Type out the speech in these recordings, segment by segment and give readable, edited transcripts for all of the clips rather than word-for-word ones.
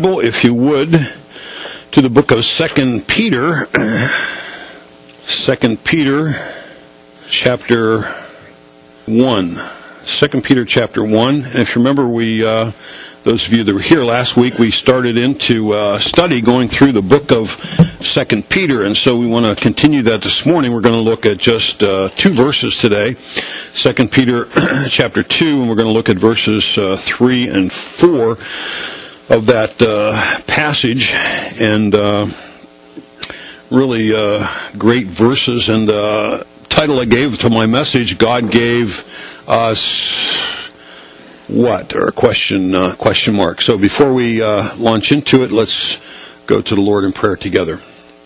Bible, if you would, to the book of 2 Peter. 2 Peter chapter 1. 2 Peter chapter 1. And if you remember, those of you that were here last week, we started into a study going through the book of 2 Peter. And so we want to continue that this morning. We're going to look at just two verses today. 2 Peter chapter 2, and we're going to look at verses 3 and 4 of that passage. And really great verses. And the title I gave to my message, God gave us what? Or a question mark. So before we launch into it, let's go to the Lord in prayer together.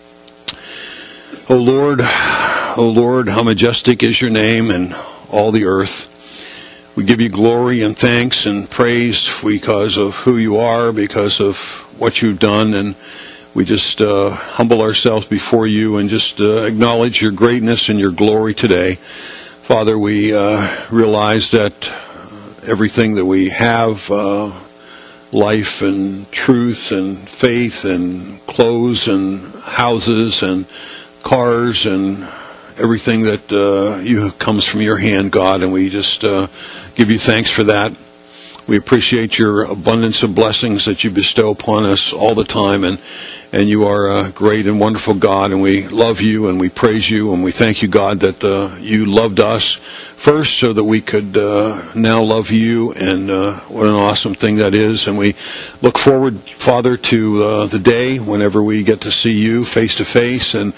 O Lord, how majestic is your name in all the earth. We give you glory and thanks and praise because of who you are, because of what you've done, and we just humble ourselves before you and just acknowledge your greatness and your glory today. Father, we realize that everything that we have, life and truth and faith and clothes and houses and cars and everything that you comes from your hand, God, and we just give you thanks for that. We appreciate your abundance of blessings that you bestow upon us all the time, and you are a great and wonderful God, and we love you and we praise you, and we thank you, God, that you loved us first so that we could now love you, and what an awesome thing that is. And we look forward, Father, to the day whenever we get to see you face to face, and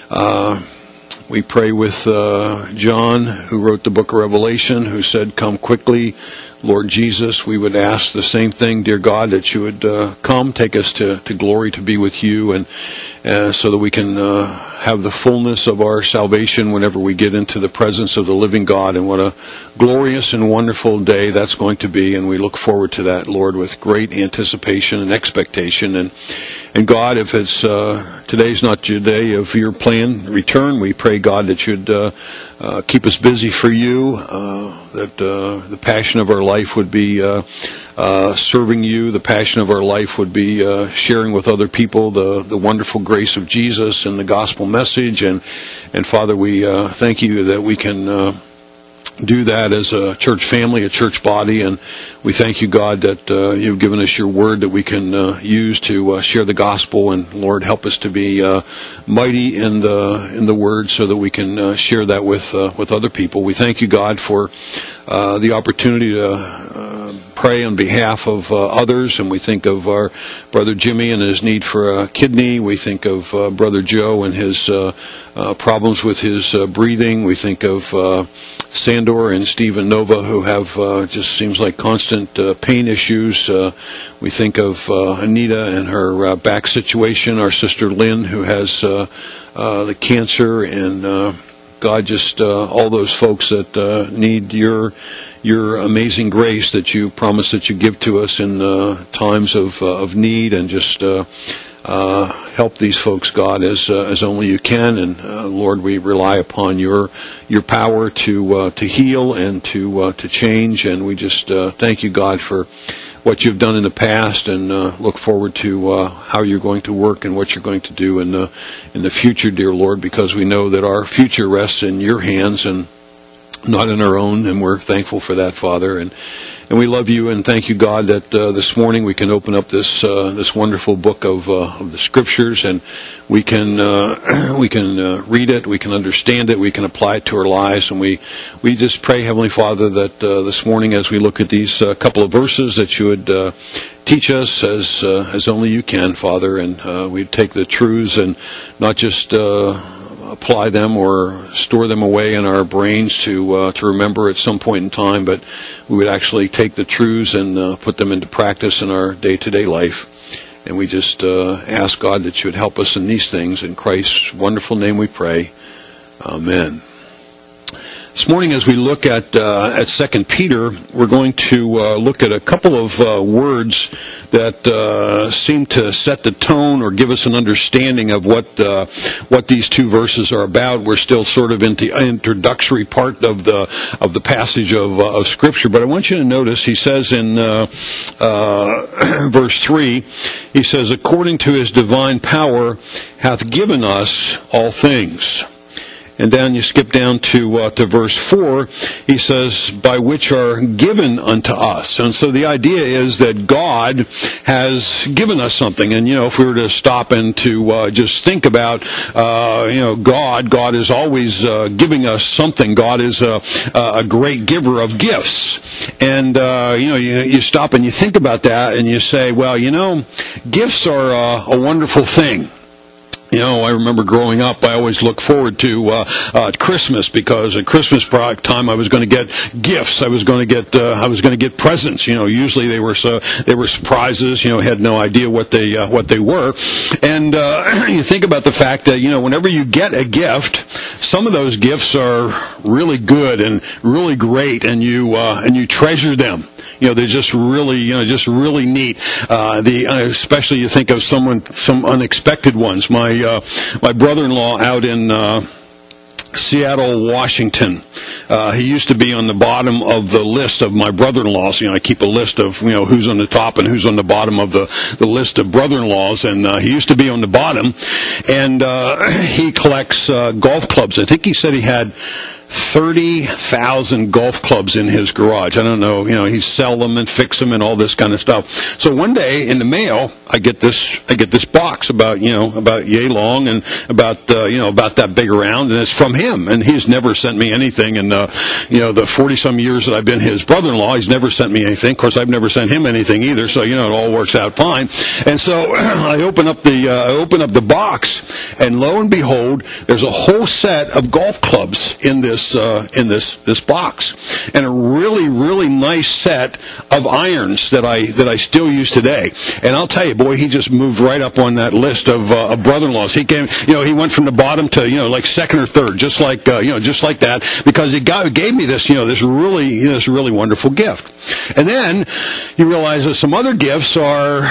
we pray with John, who wrote the book of Revelation, who said, "Come quickly, Lord Jesus." We would ask the same thing, dear God, that you would come, take us to glory to be with you, and so that we can have the fullness of our salvation whenever we get into the presence of the living God. And what a glorious and wonderful day that's going to be, and we look forward to that, Lord, with great anticipation and expectation. And God, if it's today's not your day of your planned return, we pray, God, that you'd keep us busy for you, that the passion of our life would be serving you. The passion of our life would be sharing with other people the wonderful grace of Jesus and the gospel message. And Father, we thank you that we can do that as a church family, a church body, and we thank you, God, that you've given us your word that we can use to share the gospel. And Lord, help us to be mighty in the word so that we can share that with other people. We thank you, God, for the opportunity to pray on behalf of others, and we think of our brother Jimmy and his need for a kidney. We think of brother Joe and his problems with his breathing. We think of Sandor and Stephen Nova, who have just seems like constant pain issues. We think of Anita and her back situation. Our sister Lynn, who has the cancer, and God, just all those folks that need your amazing grace that you promise that you give to us in times of need, and just help these folks, God, as only you can. And Lord, we rely upon your power to heal and to change. And we just thank you, God, for what you've done in the past, and look forward to how you're going to work and what you're going to do in the future, dear Lord, because we know that our future rests in your hands and not in our own, and we're thankful for that, Father. And we love you, and thank you, God, that this morning we can open up this wonderful book of the Scriptures, and we can read it, we can understand it, we can apply it to our lives. And we just pray, Heavenly Father, that this morning as we look at these couple of verses, that you would teach us as only you can, Father, and we'd take the truths and not just apply them or store them away in our brains to remember at some point in time, but we would actually take the truths and put them into practice in our day-to-day life. And we just ask, God, that you would help us in these things. In Christ's wonderful name we pray. Amen. This morning, as we look at 2 Peter, we're going to look at a couple of words that seem to set the tone or give us an understanding of what these two verses are about. We're still sort of in the introductory part of the passage of Scripture, but I want you to notice he says in verse 3, he says, "According to his divine power hath given us all things." And then you skip down to verse 4, he says, "by which are given unto us." And so the idea is that God has given us something. And, if we were to stop and to just think about, God is always giving us something. God is a great giver of gifts. And, you stop and you think about that and you say, well, gifts are a wonderful thing. I remember growing up, I always looked forward to Christmas, because at Christmas time I was going to get gifts. I was going to get presents. Usually they were surprises. Had no idea what they were. And you think about the fact that whenever you get a gift, some of those gifts are really good and really great, and you treasure them. They're just really neat. Especially you think of some unexpected ones. My brother-in-law out in Seattle, Washington. He used to be on the bottom of the list of my brother-in-laws. I keep a list of who's on the top and who's on the bottom of the list of brother-in-laws, and he used to be on the bottom. And he collects golf clubs. I think he said he had 30,000 golf clubs in his garage. I don't know, he'd sell them and fix them and all this kind of stuff. So one day in the mail, I get this box about yay long and about that big around, and it's from him. And he's never sent me anything. And the 40-some years that I've been his brother-in-law, he's never sent me anything. Of course, I've never sent him anything either. So it all works out fine. And so I open up the box, and lo and behold, there's a whole set of golf clubs in this box, and a really, really nice set of irons that I still use today. And I'll tell you, boy, he just moved right up on that list of brother-in-laws. He came, he went from the bottom to like second or third, just like that, because he gave me this really wonderful gift. And then you realize that some other gifts are,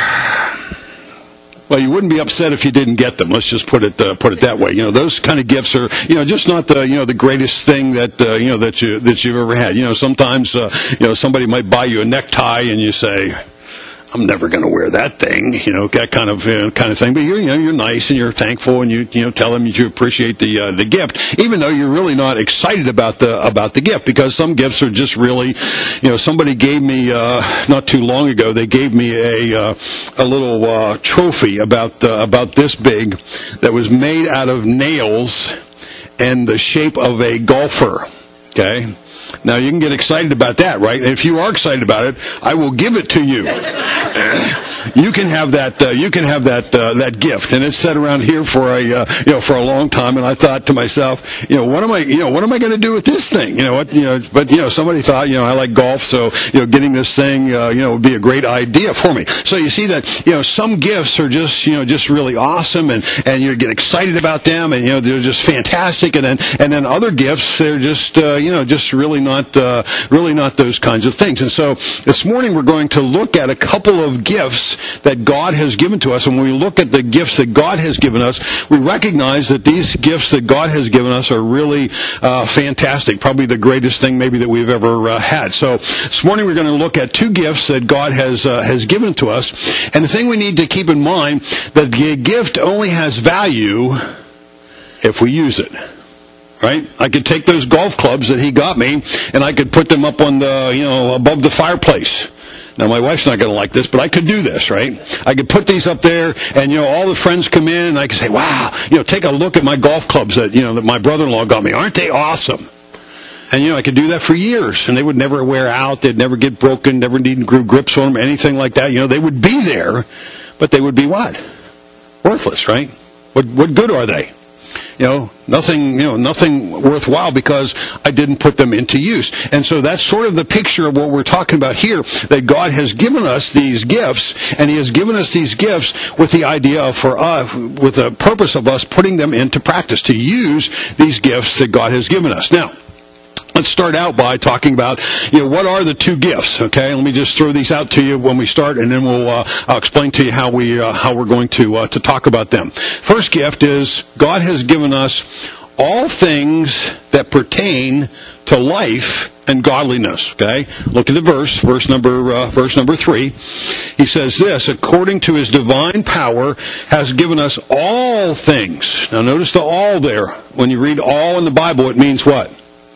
well, you wouldn't be upset if you didn't get them. Let's just put it that way. Those kind of gifts are, just not the greatest thing that you've ever had. Sometimes, somebody might buy you a necktie and you say, I'm never going to wear that thing, that kind of thing. But you're nice and you're thankful, and you tell them you appreciate the gift, even though you're really not excited about the gift, because some gifts are just really, somebody gave me not too long ago. They gave me a little trophy about this big that was made out of nails and the shape of a golfer. Okay. Now, you can get excited about that, right? If you are excited about it, I will give it to you. You can have that. You can have that gift, and it's sat around here for a long time. And I thought to myself, what am I going to do with this thing? But somebody thought, I like golf, so getting this thing, would be a great idea for me. So you see that, some gifts are just really awesome, and you get excited about them, and they're just fantastic, and then other gifts, they're just really not those kinds of things. And so this morning we're going to look at a couple of gifts that God has given to us. And when we look at the gifts that God has given us, we recognize that these gifts that God has given us are really fantastic. Probably the greatest thing maybe that we've ever had. So this morning we're going to look at two gifts that God has given to us. And the thing we need to keep in mind, that the gift only has value if we use it. Right? I could take those golf clubs that he got me, and I could put them up on the, above the fireplace. Now, my wife's not going to like this, but I could do this, right? I could put these up there, and, all the friends come in, and I could say, wow, take a look at my golf clubs that my brother-in-law got me. Aren't they awesome? And, I could do that for years, and they would never wear out. They'd never get broken, never need grips on them, anything like that. They would be there, but they would be what? Worthless, right? What good are they? Nothing worthwhile, because I didn't put them into use. And so that's sort of the picture of what we're talking about here, that God has given us these gifts, and He has given us these gifts with the idea of, with the purpose of us putting them into practice, to use these gifts that God has given us. Now, Let's start out by talking about, what are the two gifts, okay? Let me just throw these out to you when we start, and then I'll explain to you how we're going to talk about them. First gift is God has given us all things that pertain to life and godliness. Okay, look at the verse number 3. He says this: according to his divine power, has given us all things. Now, notice the all there. When you read all in the Bible, it means what?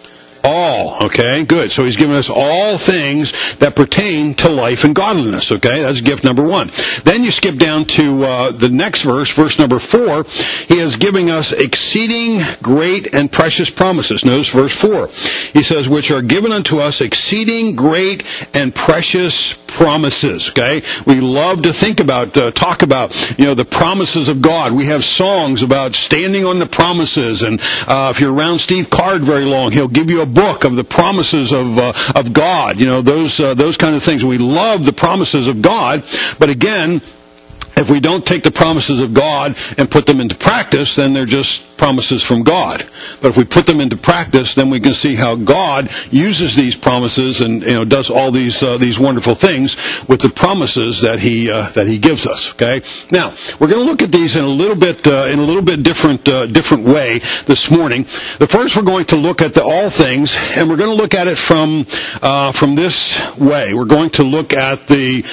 All. Okay, good. So he's given us all things that pertain to life and godliness. Okay, that's gift number 1. Then you skip down to the next verse number 4. He is giving us exceeding great and precious promises. Notice verse 4. He says, which are given unto us exceeding great and precious promises. Okay, we love to talk about the promises of God. We have songs about standing on the promises, and if you're around Steve Card very long, he'll give you a book of the promises of God. Those kind of things. We love the promises of God, but again, if we don't take the promises of God and put them into practice, then they're just promises from God. But if we put them into practice, then we can see how God uses these promises and does all these wonderful things with the promises that He gives us. Okay. Now we're going to look at these in a little bit different way this morning. The first, we're going to look at the all things, and we're going to look at it from this way. We're going to look at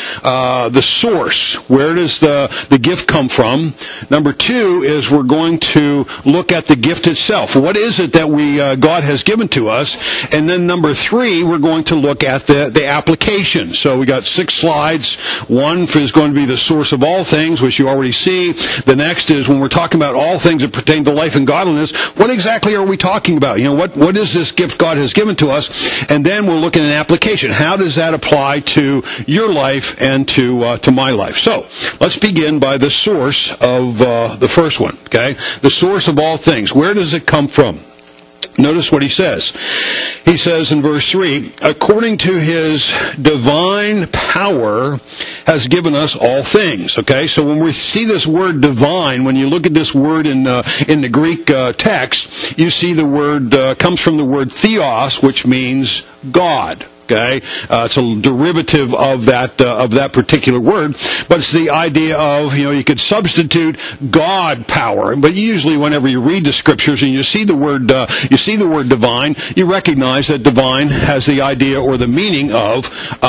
the source. Where does the gift come from? Number 2 is we're going to look at the gift itself. What is it that God has given to us? And then number 3, we're going to look at the application. So we got 6 slides. One is going to be the source of all things, which you already see. The next is when we're talking about all things that pertain to life and godliness, what exactly are we talking about? What is this gift God has given to us? And then we'll look at an application. How does that apply to your life and to my life? So let's begin by the source of the first one. Okay, the source of all things. Where does it come from? Notice what he says. He says in verse 3, according to his divine power has given us all things. Okay, so when we see this word divine, when you look at this word in the Greek text, you see the word comes from the word theos, which means God. Okay, it's a derivative of that particular word, but it's the idea of you could substitute God power. But usually, whenever you read the scriptures and you see the word divine, you recognize that divine has the idea or the meaning of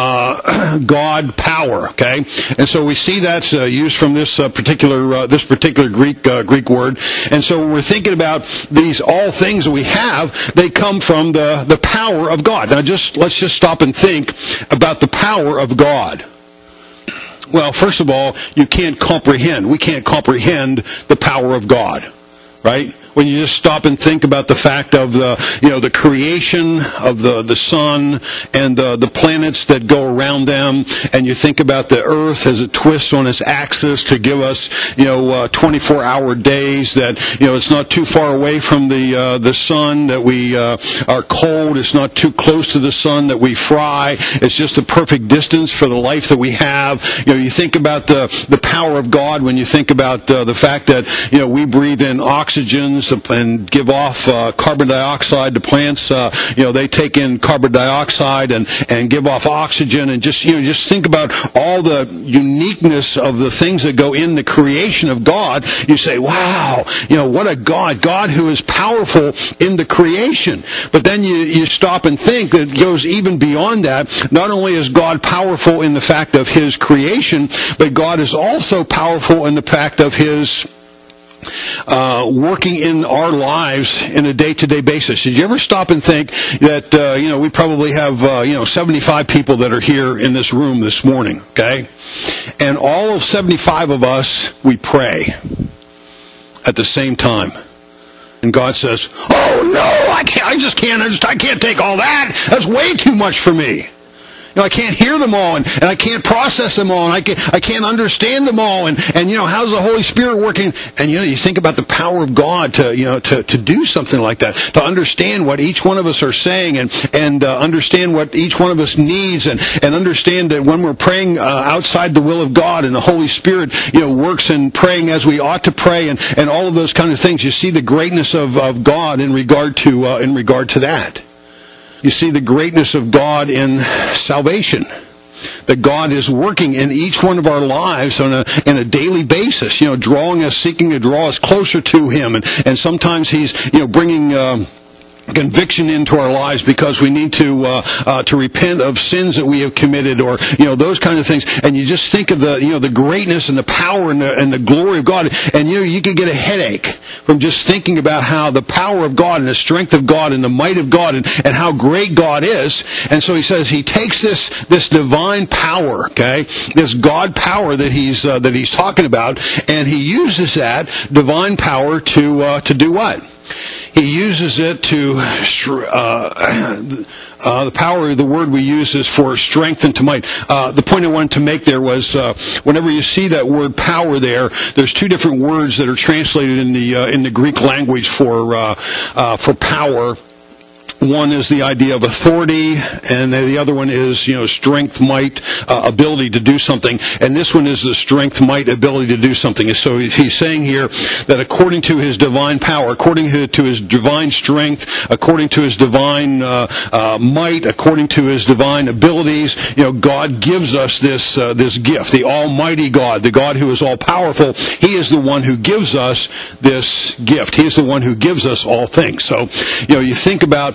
God power. Okay, and so we see that's used from this particular Greek word. And so when we're thinking about these all things that we have, they come from the power of God. Now, let's just stop and think about the power of God. Well, first of all, we can't comprehend the power of God, right? When you just stop and think about the fact of the creation of the sun and the planets that go around them, and you think about the earth as it twists on its axis to give us 24-hour days, that it's not too far away from the sun that we are cold, it's not too close to the sun that we fry, it's just the perfect distance for the life that we have. You think about the power of God when you think about the fact that we breathe in oxygen and give off carbon dioxide to plants. They take in carbon dioxide and give off oxygen, and just think about all the uniqueness of the things that go in the creation of God. You say, wow, what a God who is powerful in the creation. But then you stop and think that it goes even beyond that. Not only is God powerful in the fact of His creation, but God is also powerful in the fact of His working in our lives in a day-to-day basis. Did you ever stop and think that we probably have 75 people that are here in this room this morning, okay? And all of 75 of us, we pray at the same time. And God says, "Oh no, I can't take all that. That's way too much for me. I can't hear them all, and I can't process them all, and I can't understand them all, and how's the Holy Spirit working?" And you think about the power of God to do something like that, to understand what each one of us are saying, and understand what each one of us needs, and understand that when we're praying outside the will of God, and the Holy Spirit works in praying as we ought to pray, and all of those kind of things. You see the greatness of God in regard to that. You see the greatness of God in salvation. That God is working in each one of our lives on a daily basis, drawing us, seeking to draw us closer to Him. And sometimes He's, bringing conviction into our lives because we need to repent of sins that we have committed, or those kind of things. And you just think of the greatness and the power and the glory of God, and you can get a headache from just thinking about how the power of God and the strength of God and the might of God and how great God is. And so He says He takes this divine power, this God power that He's talking about, and He uses that divine power to do what? He uses it to, the power, the word we use is for strength and to might. The point I wanted to make there was, whenever you see that word power there's two different words that are translated in the Greek language for power. One is the idea of authority, and the other one is, strength, might, ability to do something. And this one is the strength, might, ability to do something. And so he's saying here that according to His divine power, according to His divine strength, according to His divine might, according to His divine abilities, God gives us this gift. The Almighty God, the God who is all powerful, He is the one who gives us this gift. He is the one who gives us all things. So, you think about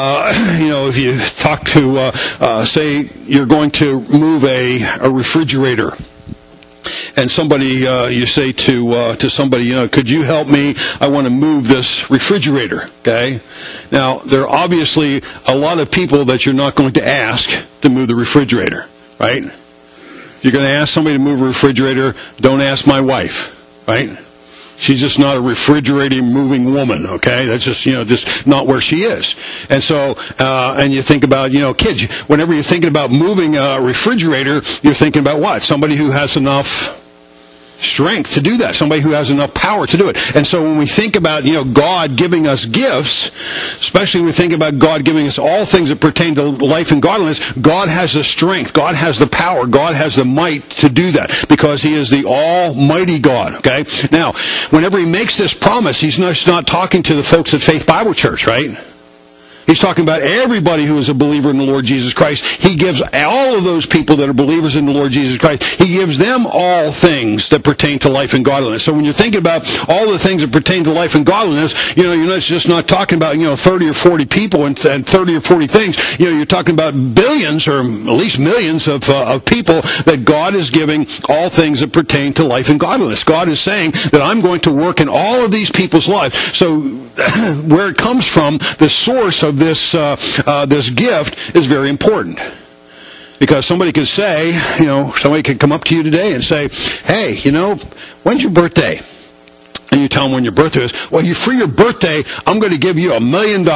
if you talk to, say, you're going to move a refrigerator, and somebody, you say to somebody, could you help me? I want to move this refrigerator. Okay. Now, there are obviously a lot of people that you're not going to ask to move the refrigerator, right? If you're going to ask somebody to move a refrigerator, don't ask my wife, right? She's just not a refrigerating moving woman, okay? That's just not where she is. And so, and you think about, kids, whenever you're thinking about moving a refrigerator, you're thinking about what? Somebody who has enough strength to do that. Somebody who has enough power to do it. And so when we think about, God giving us gifts, especially when we think about God giving us all things that pertain to life and godliness, God has the strength, God has the power, God has the might to do that because He is the Almighty God, okay? Now, whenever He makes this promise, He's not talking to the folks at Faith Bible Church, right? He's talking about everybody who is a believer in the Lord Jesus Christ. He gives all of those people that are believers in the Lord Jesus Christ, He gives them all things that pertain to life and godliness. So when you're thinking about all the things that pertain to life and godliness, you're just not talking about, 30 or 40 people and 30 or 40 things. You're talking about billions or at least millions of people that God is giving all things that pertain to life and godliness. God is saying that I'm going to work in all of these people's lives. So where it comes from, the source of this gift is very important. Because somebody could say, somebody could come up to you today and say, hey, when's your birthday? And you tell them when your birthday is. Well, for your birthday, I'm going to give you $1 million.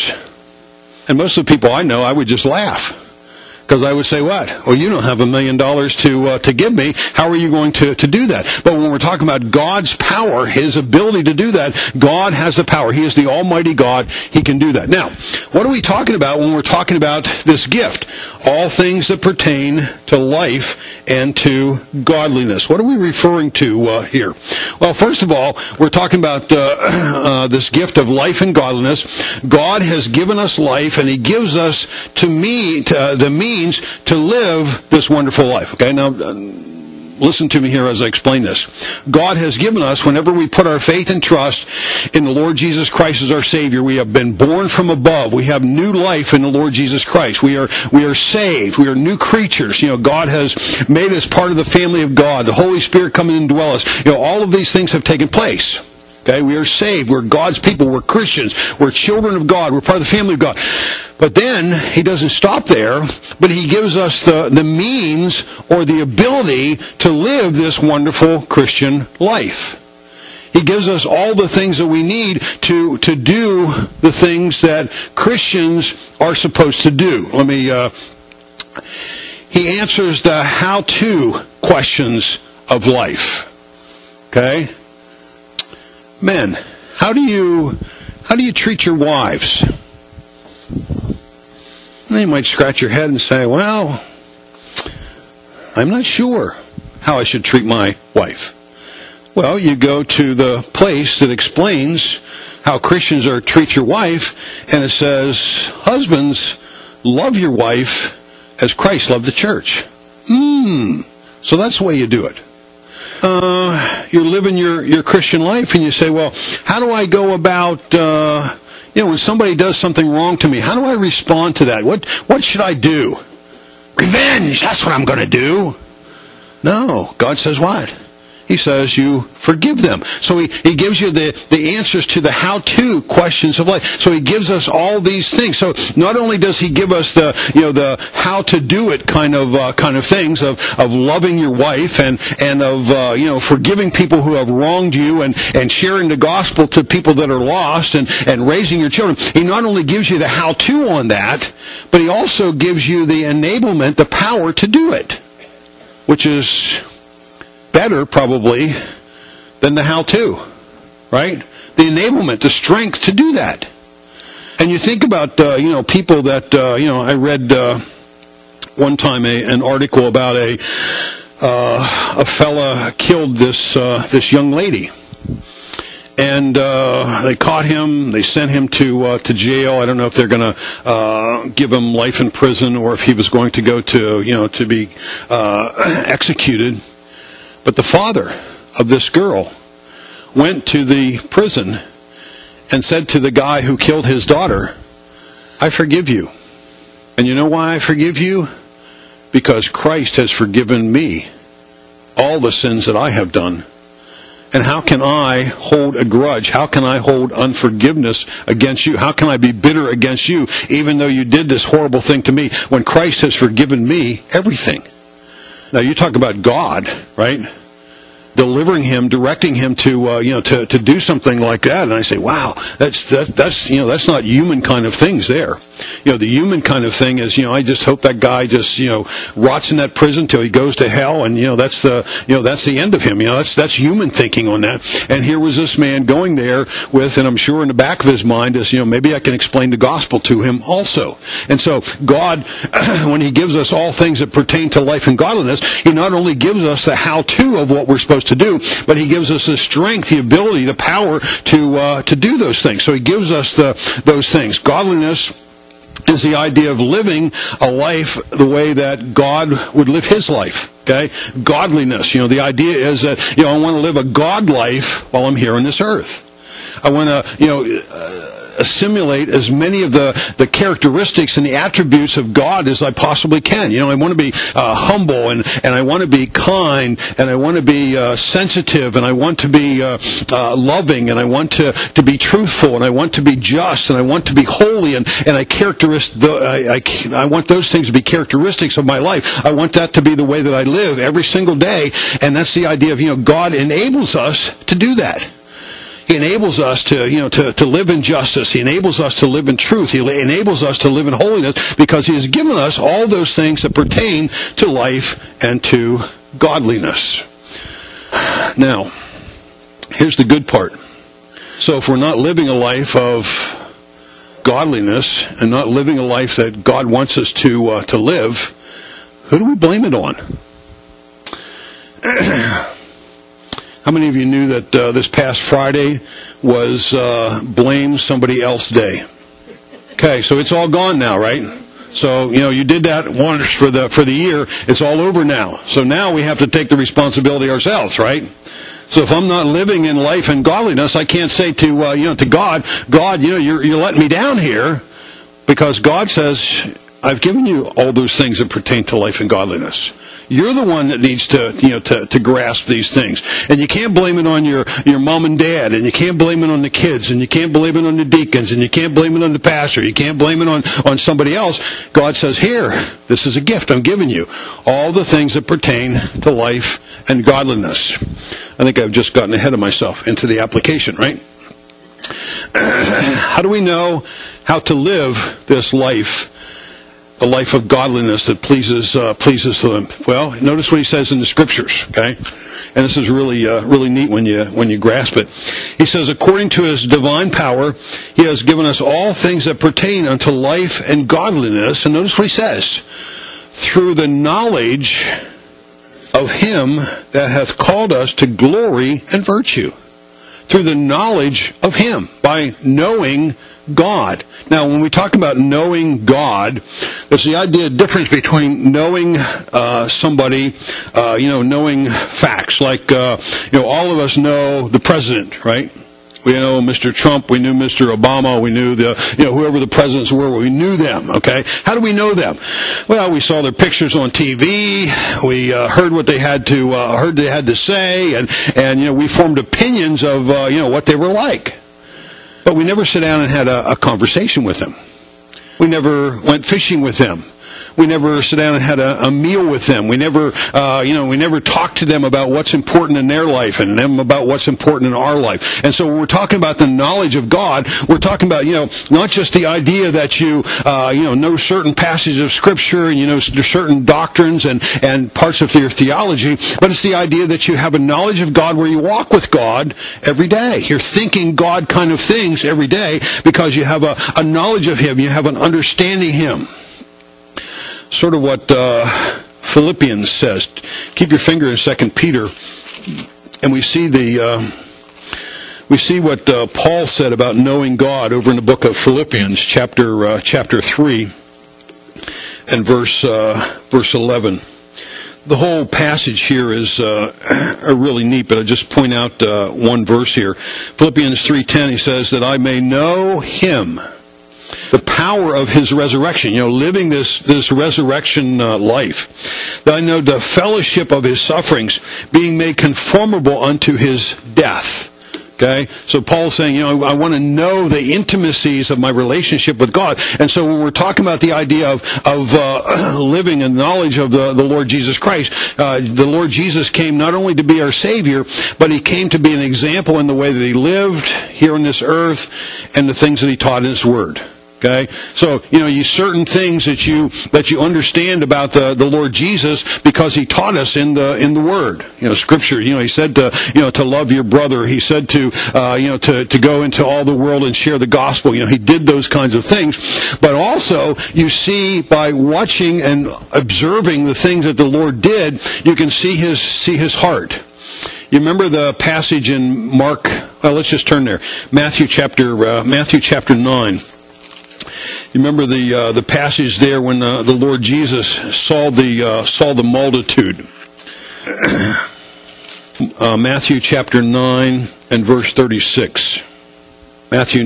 And most of the people I know, I would just laugh. Because I would say, what? Well, you don't have $1 million to give me. How are you going to do that? But when we're talking about God's power, His ability to do that, God has the power. He is the Almighty God. He can do that. Now, what are we talking about when we're talking about this gift? All things that pertain to life and to godliness. What are we referring to here? Well, first of all, we're talking about this gift of life and godliness. God has given us life, and He gives us the means to live this wonderful life. Okay, now listen to me here as I explain this. God has given us, whenever we put our faith and trust in the Lord Jesus Christ as our Savior, we have been born from above. We have new life in the Lord Jesus Christ. We are saved. We are new creatures. God has made us part of the family of God. The Holy Spirit coming and dwell us. All of these things have taken place. Okay, we are saved. We're God's people. We're Christians. We're children of God. We're part of the family of God. But then He doesn't stop there, but He gives us the means or the ability to live this wonderful Christian life. He gives us all the things that we need to do the things that Christians are supposed to do. He answers the how-to questions of life. Okay? Men, how do you treat your wives? And you might scratch your head and say, well, I'm not sure how I should treat my wife. Well, you go to the place that explains how Christians are to treat your wife, and it says, husbands, love your wife as Christ loved the church. So that's the way you do it. You're living your Christian life, and you say, well, how do I go about, when somebody does something wrong to me, how do I respond to that? What should I do? Revenge, that's what I'm going to do. No, God says what? He says you forgive them. So he gives you the answers to the how-to questions of life. So he gives us all these things. So not only does he give us the how to do it kind of things of loving your wife and of forgiving people who have wronged you and sharing the gospel to people that are lost and raising your children. He not only gives you the how-to on that, but he also gives you the enablement, the power to do it, which is better, probably, than the how-to, right? The enablement, the strength to do that. And you think about, people that, I read one time an article about a fella killed this young lady. And they caught him. They sent him to jail. I don't know if they're going to give him life in prison or if he was going to go to be executed. But the father of this girl went to the prison and said to the guy who killed his daughter, I forgive you. And you know why I forgive you? Because Christ has forgiven me all the sins that I have done. And how can I hold a grudge? How can I hold unforgiveness against you? How can I be bitter against you, even though you did this horrible thing to me, when Christ has forgiven me everything? Now you talk about God, right? Delivering him, directing him to do something like that, and I say, wow, that's not human kind of things there. The human kind of thing is, I just hope that guy just rots in that prison till he goes to hell, and that's the end of him. That's human thinking on that. And here was this man going there with, and I'm sure in the back of his mind is, maybe I can explain the gospel to him also. And so God, when he gives us all things that pertain to life and godliness, he not only gives us the how-to of what we're supposed to do, but he gives us the strength, the ability, the power to do those things. So he gives us those things. Godliness is the idea of living a life the way that God would live his life. Okay? Godliness. The idea is that, I want to live a God life while I'm here on this earth. I want to, assimilate as many of the characteristics and the attributes of God as I possibly can. I want to be humble, and I want to be kind, and I want to be sensitive, and I want to be loving, and I want to be truthful, and I want to be just, and I want to be holy, and I want those things to be characteristics of my life. I want that to be the way that I live every single day, and that's the idea of, God enables us to do that. He enables us to live in justice. He enables us to live in truth. He enables us to live in holiness because he has given us all those things that pertain to life and to godliness. Now, here's the good part. So if we're not living a life of godliness and not living a life that God wants us to live, who do we blame it on? How many of you knew that this past Friday was Blame Somebody Else Day? Okay, so it's all gone now, right? So, you did that once for the year. It's all over now. So now we have to take the responsibility ourselves, right? So if I'm not living in life and godliness, I can't say to God, you're letting me down here, because God says, I've given you all those things that pertain to life and godliness. You're the one that needs to grasp these things. And you can't blame it on your mom and dad, and you can't blame it on the kids, and you can't blame it on the deacons, and you can't blame it on the pastor, you can't blame it on somebody else. God says, here, this is a gift I'm giving you. All the things that pertain to life and godliness. I think I've just gotten ahead of myself into the application, right? How do we know how to live this life? A life of godliness that pleases to them. Well, notice what he says in the scriptures, okay? And this is really neat when you grasp it. He says, according to his divine power, he has given us all things that pertain unto life and godliness. And notice what he says, through the knowledge of him that hath called us to glory and virtue. Through the knowledge of him, by knowing God. Now, when we talk about knowing God, there's the idea difference between knowing somebody, knowing facts. Like, all of us know the president, right? We know Mr. Trump, we knew Mr. Obama, we knew whoever the presidents were, we knew them, okay? How do we know them? Well, we saw their pictures on TV, we heard what they had to say, and we formed opinions of, what they were like. But we never sat down and had a conversation with them. We never went fishing with them. We never sat down and had a meal with them. We never talked to them about what's important in their life and them about what's important in our life. And so when we're talking about the knowledge of God, we're talking about, not just the idea that you know certain passages of Scripture and certain doctrines and parts of your theology, but it's the idea that you have a knowledge of God where you walk with God every day. You're thinking God kind of things every day because you have a knowledge of Him. You have an understanding of Him. Sort of what Philippians says. Keep your finger in 2 Peter, and we see what Paul said about knowing God over in the book of Philippians, chapter 3, and verse 11. The whole passage here is really neat, but I'll just point out one verse here. Philippians 3:10, he says that I may know Him, the power of His resurrection, living this resurrection life. That I know the fellowship of His sufferings, being made conformable unto His death. Okay? So Paul's saying, I want to know the intimacies of my relationship with God. And so when we're talking about the idea of living in knowledge of the Lord Jesus Christ, the Lord Jesus came not only to be our Savior, but He came to be an example in the way that He lived here on this earth and the things that He taught in His Word. Okay, so you certain things that you understand about the Lord Jesus because He taught us in the Word. Scripture. He said to love your brother. He said to go into all the world and share the gospel. He did those kinds of things. But also you see by watching and observing the things that the Lord did, you can see His heart. You remember the passage in Mark? Well, let's just turn there. Matthew chapter 9. You remember the passage there when the Lord Jesus saw the multitude. Matthew chapter 9 and verse 36. Matthew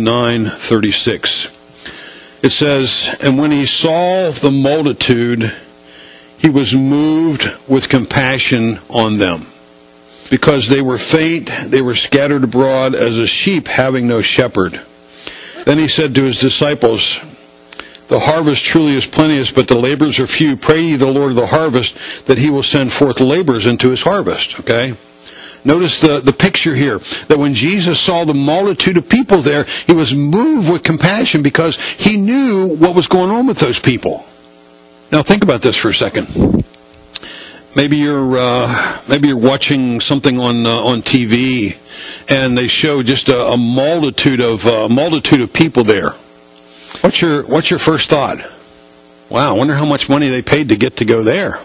9:36. It says, "And when He saw the multitude, He was moved with compassion on them, because they were faint, they were scattered abroad as a sheep having no shepherd. Then He said to His disciples, the harvest truly is plenteous, but the laborers are few. Pray ye the Lord of the harvest that He will send forth laborers into His harvest." Okay? Notice the picture here, that when Jesus saw the multitude of people there, He was moved with compassion because He knew what was going on with those people. Now think about this for a second. Maybe you're watching something on TV, and they show just a multitude of people there. What's your first thought? Wow, I wonder how much money they paid to go there.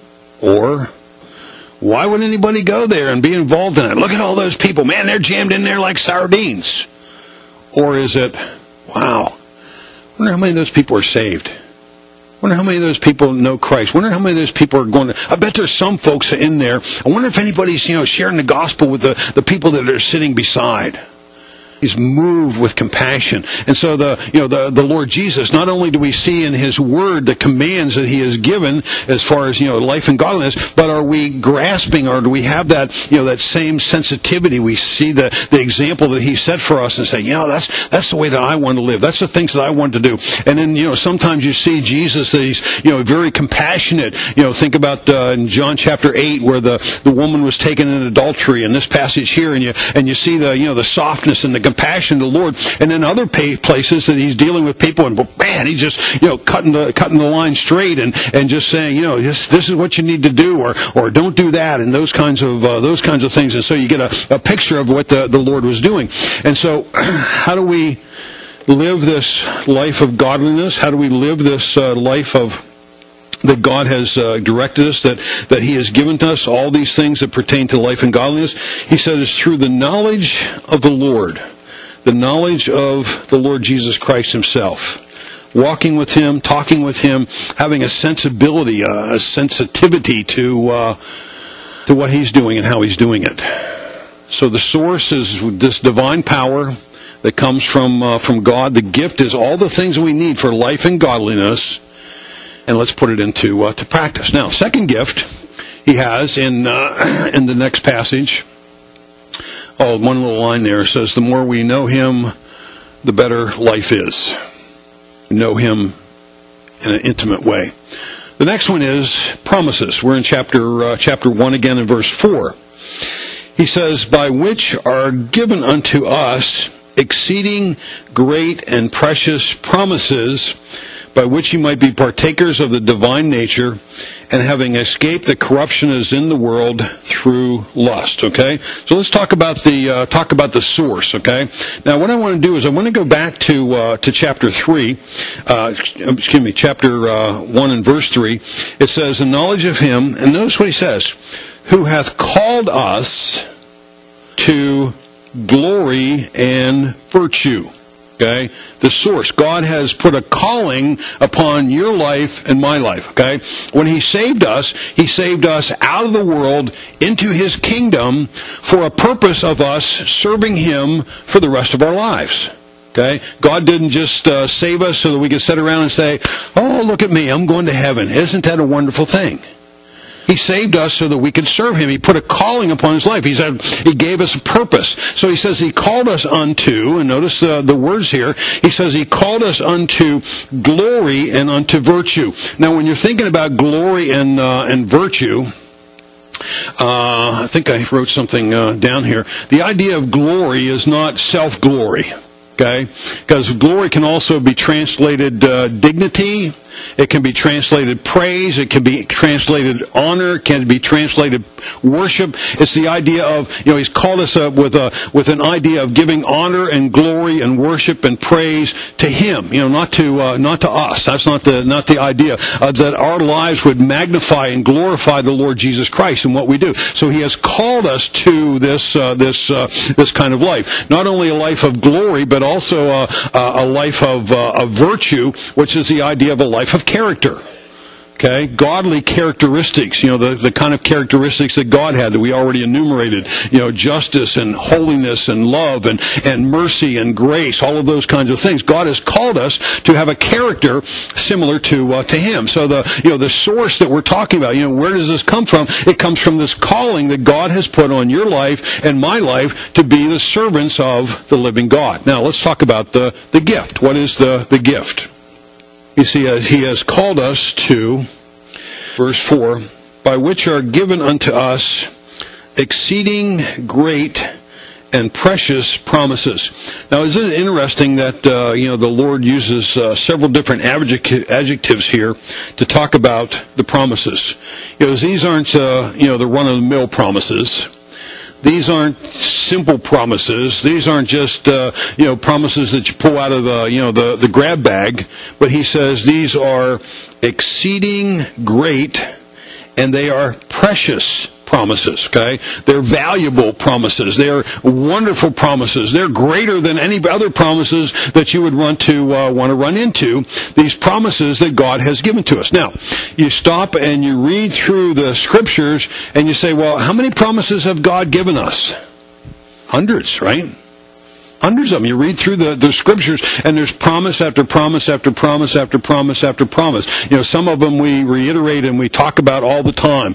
Or, why would anybody go there and be involved in it? Look at all those people. Man, they're jammed in there like sardines. Or is it, wow, I wonder how many of those people are saved. I wonder how many of those people know Christ. I wonder how many of those people are going to... I bet there's some folks in there. I wonder if anybody's, sharing the gospel with the people that are sitting beside. He's moved with compassion. And so the Lord Jesus, not only do we see in His Word the commands that He has given as far as, life and godliness, but are we grasping, or do we have that same sensitivity? We see the example that He set for us and say, that's the way that I want to live. That's the things that I want to do. And then, sometimes you see Jesus that He's, very compassionate. Think about in John chapter 8 where the woman was taken in adultery, and this passage here, and you see the softness and the compassion of the Lord, and then other places that He's dealing with people, and man, He's just cutting the line straight and just saying this is what you need to do, or don't do that, and those kinds of things. And so you get a picture of what the Lord was doing. And so how do we live this life of godliness? How do we live this life of that God has directed us, that He has given to us, all these things that pertain to life and godliness? He said it's through the knowledge of the Lord the knowledge of the Lord Jesus Christ himself. Walking with him, talking with him, having a sensibility, a sensitivity to what he's doing and how he's doing it. So the source is this divine power that comes from God. The gift is all the things we need for life and godliness. And let's put it into to practice. Now, second gift he has in the next passage. Oh, one little line there says, the more we know him, the better life is. Know him in an intimate way. The next one is promises. We're in chapter 1 again in verse 4. He says, by which are given unto us exceeding great and precious promises, by which you might be partakers of the divine nature, and having escaped the corruption that is in the world through lust. Okay, so let's talk about the source. Okay, now what I want to do is I want to go back to chapter 3. Chapter 1 and verse 3. It says, "The knowledge of him," and notice what he says, "who hath called us to glory and virtue." Okay? The source. God has put a calling upon your life and my life. Okay? When he saved us out of the world into his kingdom for a purpose of us serving him for the rest of our lives. Okay? God didn't just save us so that we could sit around and say, oh, look at me, I'm going to heaven. Isn't that a wonderful thing? He saved us so that we could serve him. He put a calling upon his life. He said he gave us a purpose. So he says he called us unto, and notice the words here, he says he called us unto glory and unto virtue. Now when you're thinking about glory and virtue, I think I wrote something down here. The idea of glory is not self-glory. Okay? Because glory can also be translated dignity. It can be translated praise. It can be translated honor. It can be translated worship. It's the idea of, he's called us with an idea of giving honor and glory and worship and praise to him. Not to us. That's not the idea. That our lives would magnify and glorify the Lord Jesus Christ in what we do. So he has called us to this kind of life. Not only a life of glory, but also a life of virtue, which is the idea of a life of character. Okay? Godly characteristics, the kind of characteristics that God had that we already enumerated, justice and holiness and love and mercy and grace, all of those kinds of things. God has called us to have a character similar to him. So the source that we're talking about, where does this come from? It comes from this calling that God has put on your life and my life to be the servants of the living God. Now let's talk about the gift. What is the gift? You see, he has called us to, verse 4, by which are given unto us exceeding great and precious promises. Now, isn't it interesting that, the Lord uses several different adjectives here to talk about the promises? These aren't, the run-of-the-mill promises. These aren't simple promises. These aren't just, promises that you pull out of the grab bag. But he says these are exceeding great and they are precious promises, okay? They're valuable promises. They're wonderful promises. They're greater than any other promises that you would want to run into. These promises that God has given to us. Now, you stop and you read through the scriptures and you say, well, how many promises have God given us? Hundreds, right? Hundreds of them. You read through the scriptures, and there's promise after promise after promise after promise after promise. Some of them we reiterate and we talk about all the time.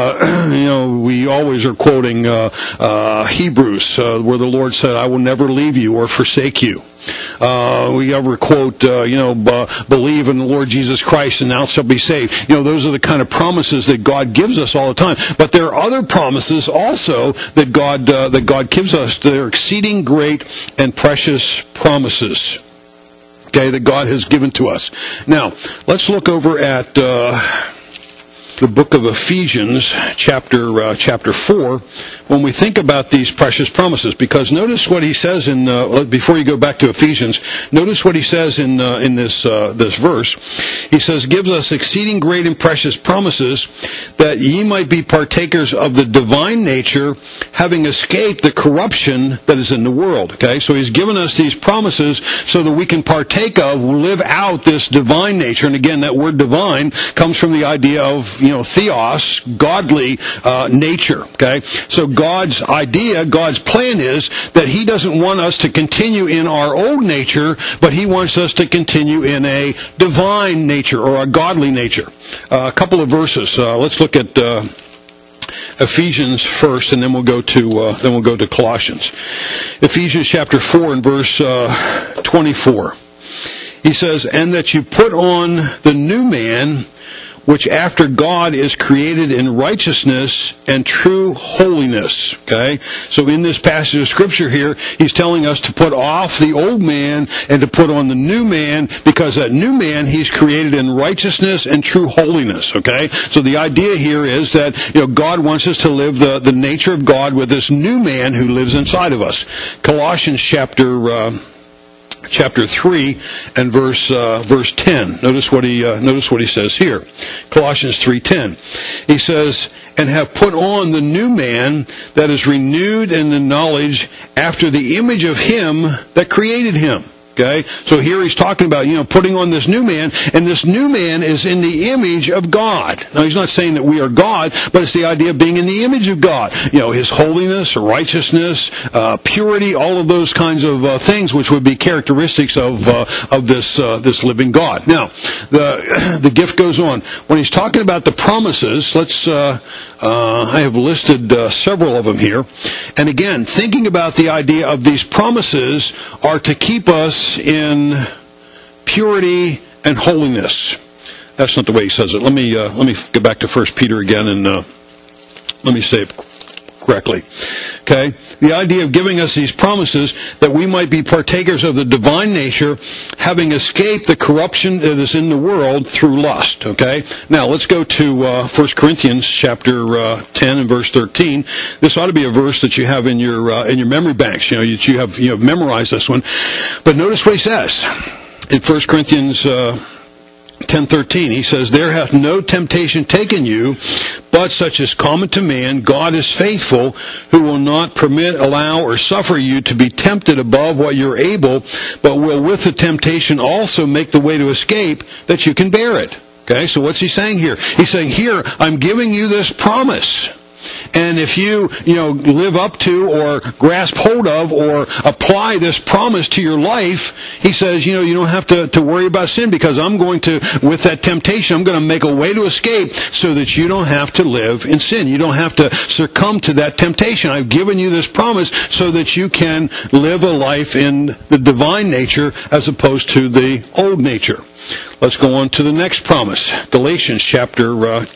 We always are quoting Hebrews, where the Lord said, "I will never leave you or forsake you." We ever quote, believe in the Lord Jesus Christ and thou shalt be saved. Those are the kind of promises that God gives us all the time. But there are other promises also that God gives us. They're exceeding great and precious promises, okay, that God has given to us. Now, let's look over at the book of Ephesians, chapter 4, when we think about these precious promises. Because notice what he says in before you go back to Ephesians, notice what he says in this verse. He says, "Gives us exceeding great and precious promises, that ye might be partakers of the divine nature, having escaped the corruption that is in the world." Okay, so he's given us these promises so that we can partake of, live out this divine nature. And again, that word divine comes from the idea of, theos, godly nature. Okay, so God's idea, God's plan is that he doesn't want us to continue in our old nature, but he wants us to continue in a divine nature or a godly nature. A couple of verses. Let's look at Ephesians first, and then we'll go to Colossians. Ephesians chapter 4 and verse 24. He says, "And that you put on the new man, which after God is created in righteousness and true holiness." Okay? So in this passage of Scripture here, he's telling us to put off the old man and to put on the new man, because that new man he's created in righteousness and true holiness. Okay? So the idea here is that God wants us to live the nature of God with this new man who lives inside of us. Colossians chapter 3 and verse 10. Notice what he says here. Colossians 3:10. He says, "And have put on the new man, that is renewed in the knowledge after the image of him that created him." Okay? So here he's talking about, putting on this new man, and this new man is in the image of God. Now, he's not saying that we are God, but it's the idea of being in the image of God. His holiness, righteousness, purity, all of those kinds of things which would be characteristics of this living God. Now, the gift goes on. When he's talking about the promises, I have listed several of them here. And again, thinking about the idea of these promises are to keep us in purity and holiness. That's not the way he says it. Let me go back to 1 Peter again and let me say it correctly. Okay? The idea of giving us these promises that we might be partakers of the divine nature, having escaped the corruption that is in the world through lust. Okay? Now, let's go to 1 Corinthians chapter 10 and verse 13. This ought to be a verse that you have in your memory banks. You have memorized this one. But notice what he says in 1 Corinthians 10:13. He says, "There hath no temptation taken you, but such as common to man. God is faithful, who will not permit, allow, or suffer you to be tempted above what you're able, but will with the temptation also make the way to escape, that you can bear it." Okay, so what's he saying here? He's saying, here, I'm giving you this promise. And if you live up to or grasp hold of or apply this promise to your life, he says, you don't have to worry about sin, because I'm going to, with that temptation, I'm going to make a way to escape so that you don't have to live in sin. You don't have to succumb to that temptation. I've given you this promise so that you can live a life in the divine nature as opposed to the old nature. Let's go on to the next promise. Galatians chapter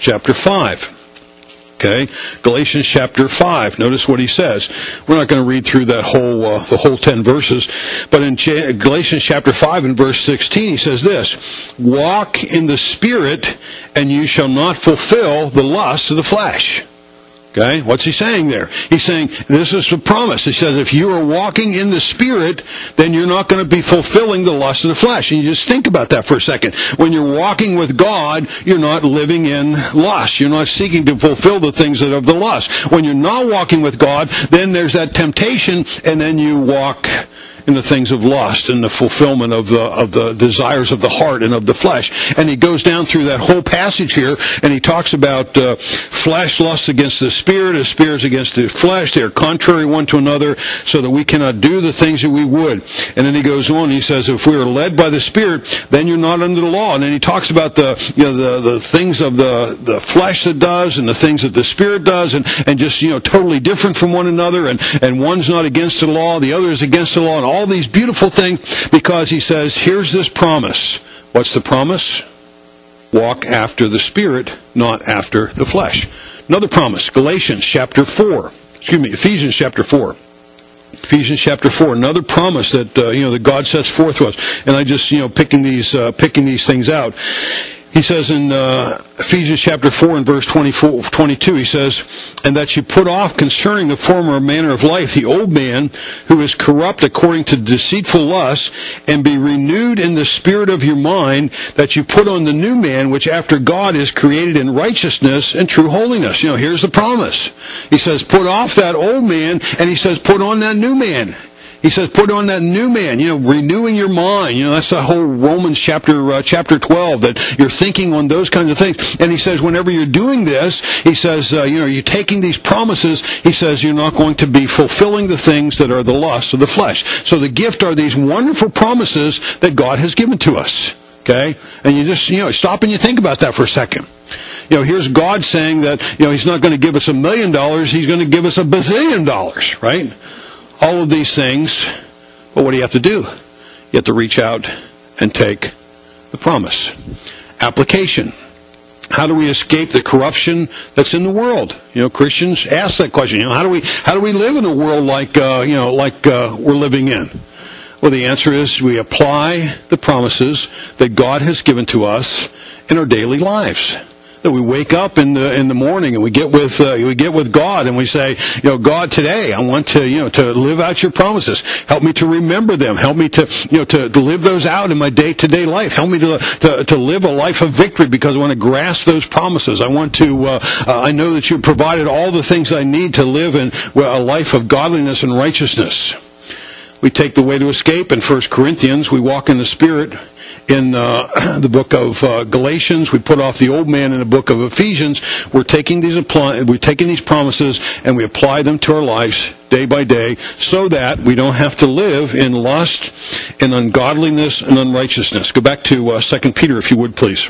5. Okay, Galatians chapter 5. Notice what he says. We're not going to read through that the whole 10 verses, but in Galatians chapter 5 and verse 16, he says this: "Walk in the Spirit, and you shall not fulfill the lust of the flesh." Okay, what's he saying there? He's saying, this is the promise. He says, if you are walking in the Spirit, then you're not going to be fulfilling the lust of the flesh. And you just think about that for a second. When you're walking with God, you're not living in lust. You're not seeking to fulfill the things that are of the lust. When you're not walking with God, then there's that temptation, and then you walk in the things of lust and the fulfillment of the desires of the heart and of the flesh. And he goes down through that whole passage here, and he talks about flesh lusts against the spirit, the spirit against the flesh. They are contrary one to another, so that we cannot do the things that we would. And then he goes on, he says, if we are led by the Spirit, then you're not under the law. And then he talks about the things of the flesh that does and the things that the Spirit does, and just totally different from one another, and one's not against the law, the other is against the law, and all these beautiful things, because he says, here's this promise. What's the promise? Walk after the Spirit, not after the flesh. Another promise, Ephesians chapter 4. Ephesians chapter 4, another promise that that God sets forth to us. And I just picking these things out. He says in Ephesians chapter 4 and verse 22, he says, and that you put off concerning the former manner of life, the old man who is corrupt according to deceitful lusts, and be renewed in the spirit of your mind, that you put on the new man, which after God is created in righteousness and true holiness. Here's the promise. He says, put off that old man, and he says, put on that new man. He says, put on that new man, renewing your mind. That's the whole Romans chapter 12, that you're thinking on those kinds of things. And he says, whenever you're doing this, he says, you're taking these promises, he says, you're not going to be fulfilling the things that are the lusts of the flesh. So the gift are these wonderful promises that God has given to us. Okay? And you just, stop and you think about that for a second. Here's God saying that, he's not going to give us $1 million, he's going to give us $1 bazillion, right? All of these things, but what do you have to do? You have to reach out and take the promise. Application. How do we escape the corruption that's in the world? Christians ask that question. How do we live in a world like we're living in? Well, the answer is we apply the promises that God has given to us in our daily lives. That we wake up in the morning and we get with God and we say, God, today I want to live out your promises. Help me to remember them. Help me to live those out in my day-to-day life. Help me to live a life of victory, because I want to grasp those promises. I want to. I know that you provided all the things I need to live in a life of godliness and righteousness. We take the way to escape in 1 Corinthians. We walk in the Spirit. In the book of Galatians, we put off the old man. In the book of Ephesians, we're taking these promises and we apply them to our lives day by day, so that we don't have to live in lust and ungodliness and unrighteousness. Go back to 2 Peter, if you would, please.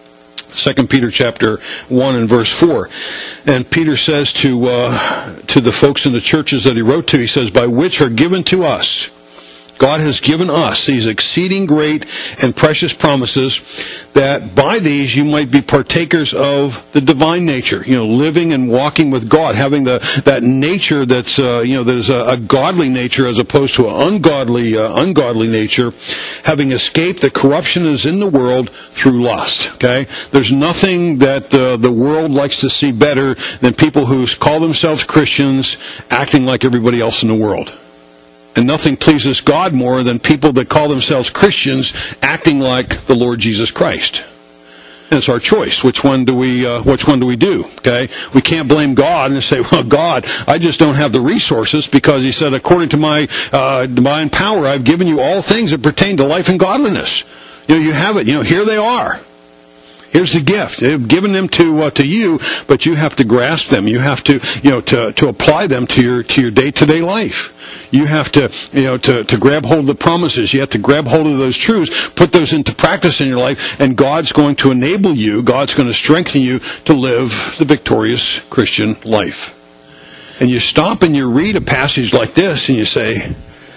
2 Peter chapter 1 and verse 4. And Peter says to the folks in the churches that he wrote to, he says, by which are given to us, God has given us these exceeding great and precious promises, that by these you might be partakers of the divine nature, living and walking with God, having that nature that's, that is a godly nature as opposed to an ungodly nature, having escaped the corruption that is in the world through lust. Okay? There's nothing that the world likes to see better than people who call themselves Christians acting like everybody else in the world. And nothing pleases God more than people that call themselves Christians acting like the Lord Jesus Christ. And it's our choice. Which one do we do? Okay? We can't blame God and say, well, God, I just don't have the resources, because he said, according to my divine power, I've given you all things that pertain to life and godliness. You have it. Here they are. Here's the gift. They've given them to you, but you have to grasp them. You have to apply them to your day-to-day life. You have to grab hold of the promises. You have to grab hold of those truths, put those into practice in your life, and God's going to enable you, God's going to strengthen you to live the victorious Christian life. And you stop and you read a passage like this and you say,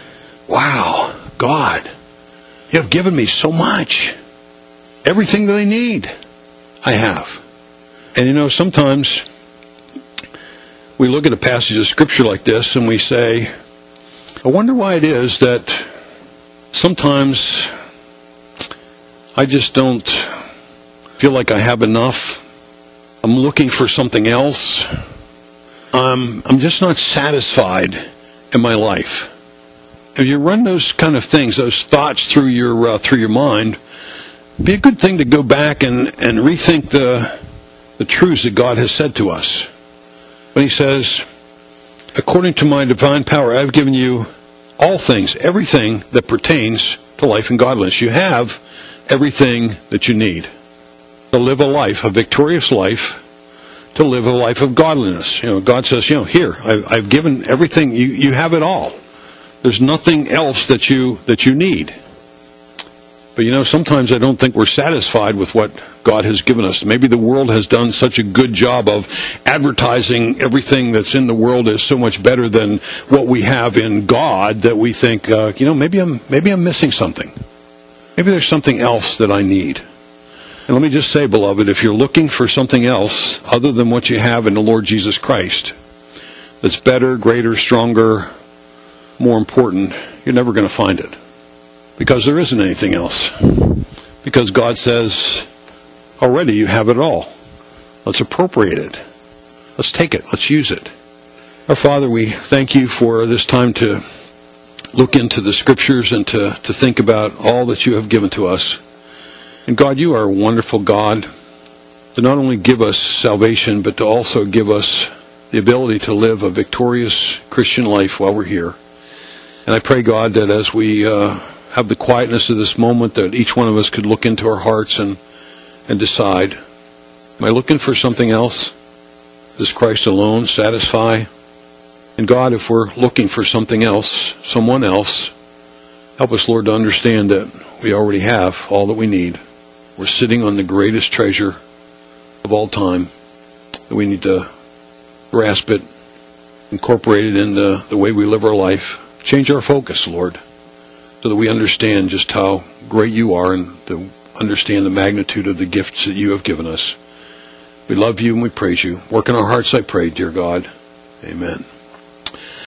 wow, God, you have given me so much. Everything that I need, I have. And sometimes we look at a passage of Scripture like this and we say, I wonder why it is that sometimes I just don't feel like I have enough. I'm looking for something else. I'm just not satisfied in my life. If you run those kind of things, those thoughts through your mind, it'd be a good thing to go back and rethink the truths that God has said to us. When he says, according to my divine power, I've given you all things, everything that pertains to life and godliness. You have everything that you need to live a life, a victorious life, to live a life of godliness. God says, here, I've given everything. You have it all. There's nothing else that you need. But sometimes I don't think we're satisfied with what God has given us. Maybe the world has done such a good job of advertising everything that's in the world is so much better than what we have in God that we think, maybe I'm missing something. Maybe there's something else that I need. And let me just say, beloved, if you're looking for something else other than what you have in the Lord Jesus Christ, that's better, greater, stronger, more important, you're never going to find it. Because there isn't anything else. Because God says, Already you have it all. Let's appropriate it. Let's take it. Let's use it. Our Father, we thank you for this time to look into the Scriptures and to think about all that you have given to us. And God, you are a wonderful God to not only give us salvation, but to also give us the ability to live a victorious Christian life while we're here. And I pray, God, that as we have the quietness of this moment, that each one of us could look into our hearts and decide, am I looking for something else? Does Christ alone satisfy? And God, if we're looking for something else, someone else, help us, Lord, to understand that we already have all that we need. We're sitting on the greatest treasure of all time. We need to grasp it, incorporate it in the way we live our life. Change our focus, Lord, so that we understand just how great you are and understand the magnitude of the gifts that you have given us. We love you and we praise you. Work in our hearts, I pray, dear God. Amen.